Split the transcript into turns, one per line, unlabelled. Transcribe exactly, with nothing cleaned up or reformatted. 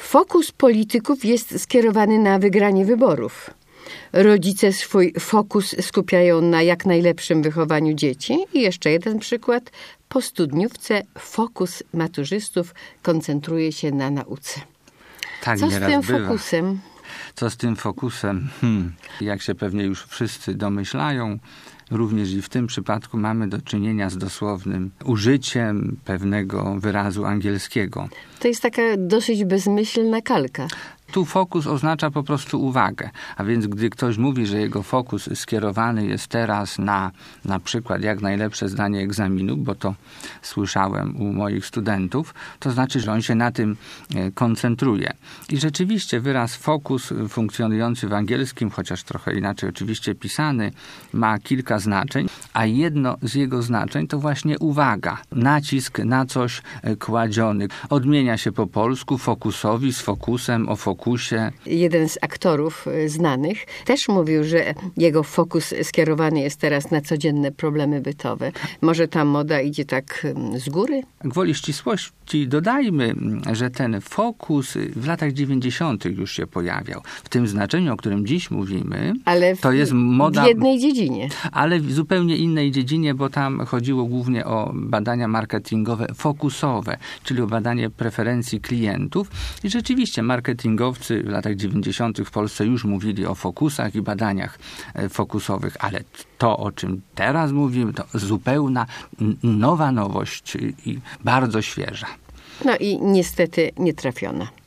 Fokus polityków jest skierowany na wygranie wyborów. Rodzice swój fokus skupiają na jak najlepszym wychowaniu dzieci. I jeszcze jeden przykład. Po studniówce fokus maturzystów koncentruje się na nauce.
Tak,
Co z tym
bywa.
fokusem?
Co z tym fokusem? Hmm. Jak się pewnie już wszyscy domyślają, również i w tym przypadku mamy do czynienia z dosłownym użyciem pewnego wyrazu angielskiego.
To jest taka dosyć bezmyślna kalka.
Tu fokus oznacza po prostu uwagę, a więc gdy ktoś mówi, że jego fokus skierowany jest teraz na na przykład jak najlepsze zdanie egzaminu, bo to słyszałem u moich studentów, to znaczy, że on się na tym koncentruje. I rzeczywiście wyraz fokus funkcjonujący w angielskim, chociaż trochę inaczej oczywiście pisany, ma kilka znaczeń, a jedno z jego znaczeń to właśnie uwaga, nacisk na coś kładziony. Odmienia się po polsku fokusowi z fokusem, o fokusie.
Jeden z aktorów znanych też mówił, że jego fokus skierowany jest teraz na codzienne problemy bytowe. Może ta moda idzie tak z góry?
Gwoli ścisłości dodajmy, że ten fokus w latach dziewięćdziesiątych już się pojawiał. W tym znaczeniu, o którym dziś mówimy,
ale w,
to jest moda...
w jednej dziedzinie.
Ale w zupełnie innej dziedzinie, bo tam chodziło głównie o badania marketingowe fokusowe, czyli o badanie preferencji klientów. I rzeczywiście marketingowcy w latach dziewięćdziesiątych w Polsce już mówili o fokusach i badaniach fokusowych, ale to, o czym teraz mówimy, to zupełna nowa nowość i bardzo świeża.
No i niestety nie trafiona.